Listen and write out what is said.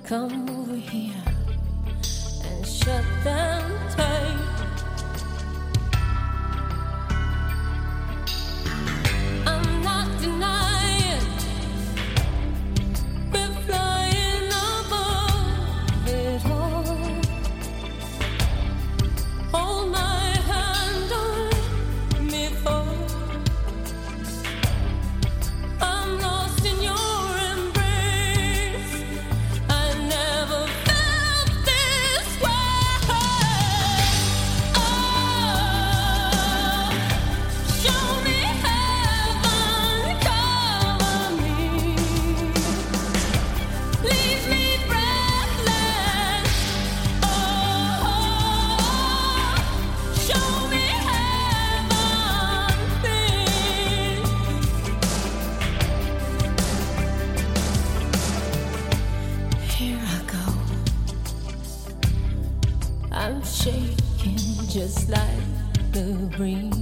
Come over here and shut them tight. I'm not denying we're flying above it all. Hold my hand on me for I'm lost in your embrace. I never felt this way. Oh, show me heaven, cover me, leave me breathless. Oh, show me heaven, please. Here I go. I'm shaking just like the breeze.